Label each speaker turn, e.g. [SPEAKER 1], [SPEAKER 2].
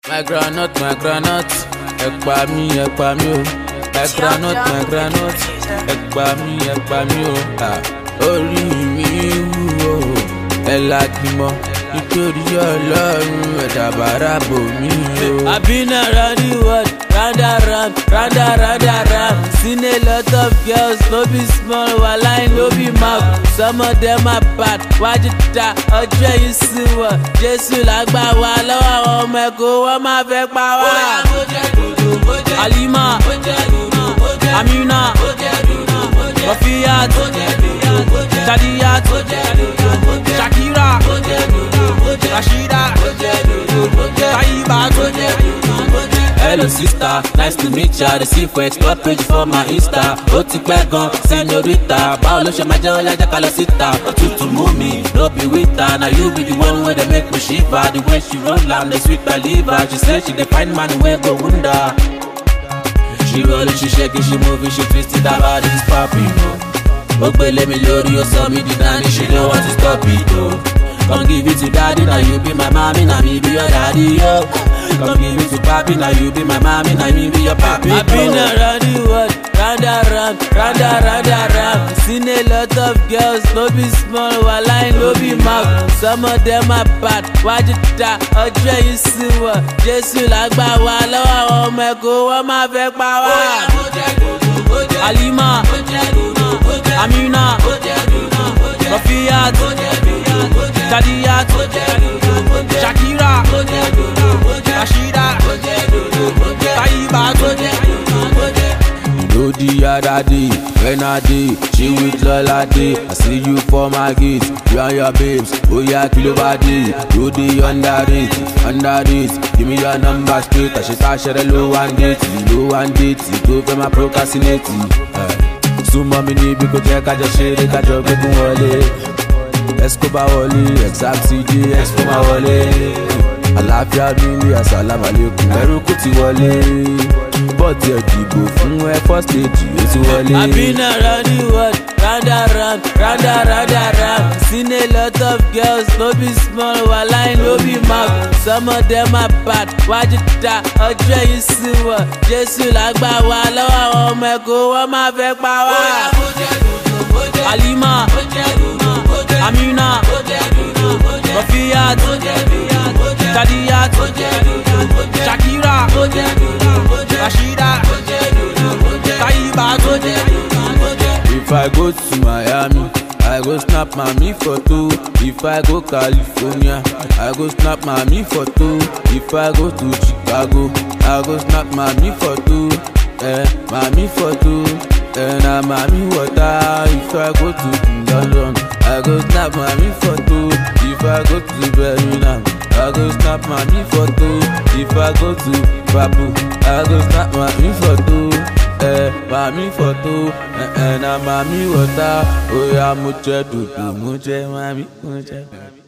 [SPEAKER 1] My groundnut, ẹ pa mí o. My groundnut, ẹ pa mí o. Orí mi wúwo, ẹ lágbìmọ̀ nítorí Ọlọ́run ẹ̀dá bàrà bò mí o. I've been around the world, round. Seen a lot of girls, no be small, wallahi no be mouth. Some of them are bad, wájú ta ọjọ́ yìí sí wọ̀. Jésù lágbà wá lọ́wọ́ àwọn ọmọ ẹ̀kọ́, wọ́n máa fẹ́ pa wá. Alima, Amina, Rafiyat, Shadiyat, Shakira, Rashida, Taibat. Hello sister, nice to meet ya. The see for explore page for my Insta. Ó ti pẹ́ gan, señorita. Báwo ló ṣe máa jẹ́ ọ̀yá jẹ́ ká lọ síta? Òtútù mú mi, no be with her. Now you be the one wey dey make me shiver. The way she roll am dey sweet my liver. She say she dey find man wey go wound her. She rollin', she shaking, she moving, she twisting, that body is popping, oh. Ogbele mi lórí, ó sọ mí di dandy, she don't want to stop it, oh. Come give it to daddy, now you be my mommy, now me be your daddy, oh. Come give it to papi, now you be my mommy, now me be your papi, oh. I've been around the world, round. Seen a lot of girls, no be small, wallahi no be mouth. Some of them are bad, wájú ta ọjọ́ yìí sí wọ̀. Jésù lágbà wá lọ́wọ́ àwọn ọmọ ẹ̀kọ́, wọ́n máa fẹ́ pa wá. Alima, Amina, Rafiyat, Shadiyat, Shakira, Rashida, Taibat. The other day, when I dey, she with Lola day. I see you for my gate, you and your babes. Oh yeah, kilo body, you dey underrate. Give me your number straight. I should start sharing low and date. Go for my procrastinating. Sumo mi ni bí kò jẹ́ kájọ ṣeré, kájọ gbẹ́gun wọlé. Escobar wọlé, exact CJ, Escobar wọlé. Àlàáfíà mi ní assalamu alaikum, ẹrú kò ti wọlé. Bọ́ọ̀tì ẹ̀dìbò fún ẹ first stage ó ti wọlé. I've been around the world, round. Seen a lot of girls, no be small, wallahi no be mouth. Some of them are bad, wájú ta ọjọ́ yìí sí wọ̀. Jésù lágbà wá lọ́wọ́ àwọn ọmọ ẹ̀kọ́, wọ́n máa fẹ́ pa wá. Alima, Amina, Rafiyat, Shadiyat, Shakira, Rashida, Taibat. If I go to Miami, I go snap mami photo. If I go California, I go snap mami photo. If I go to Chicago, I go snap mami photo. Mami photo, na mami water. If I go to London, I go snap mami photo. If I go to Birmingham, I go snap mami photo. If I go to Babu, I go snap mami photo. Mami photo, na mami water. Oh yeah, muche dudu, muche mami, muche.